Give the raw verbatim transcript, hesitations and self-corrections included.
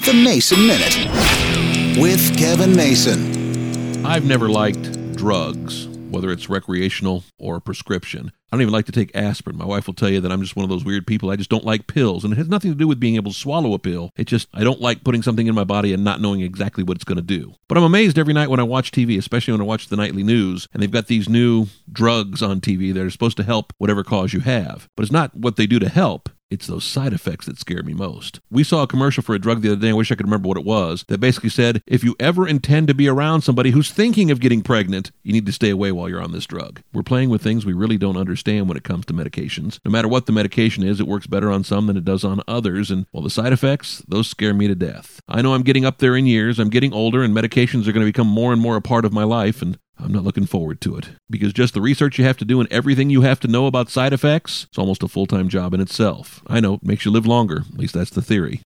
The Mason Minute with Kevin Mason. I've never liked drugs, whether it's recreational or prescription. I don't even like to take aspirin. My wife will tell you that I'm just one of those weird people. I just don't like pills. And it has nothing to do with being able to swallow a pill. It just, I don't like putting something in my body and not knowing exactly what it's going to do. But I'm amazed every night when I watch T V, especially when I watch the nightly news, and they've got these new drugs on T V that are supposed to help whatever cause you have. But it's not what they do to help. It's those side effects that scare me most. We saw a commercial for a drug the other day, I wish I could remember what it was, that basically said, if you ever intend to be around somebody who's thinking of getting pregnant, you need to stay away while you're on this drug. We're playing with things we really don't understand when it comes to medications. No matter what the medication is, it works better on some than it does on others, and well, the side effects, those scare me to death. I know I'm getting up there in years, I'm getting older, and medications are going to become more and more a part of my life, and I'm not looking forward to it. Because just the research you have to do and everything you have to know about side effects, it's almost a full-time job in itself. I know, it makes you live longer. At least that's the theory.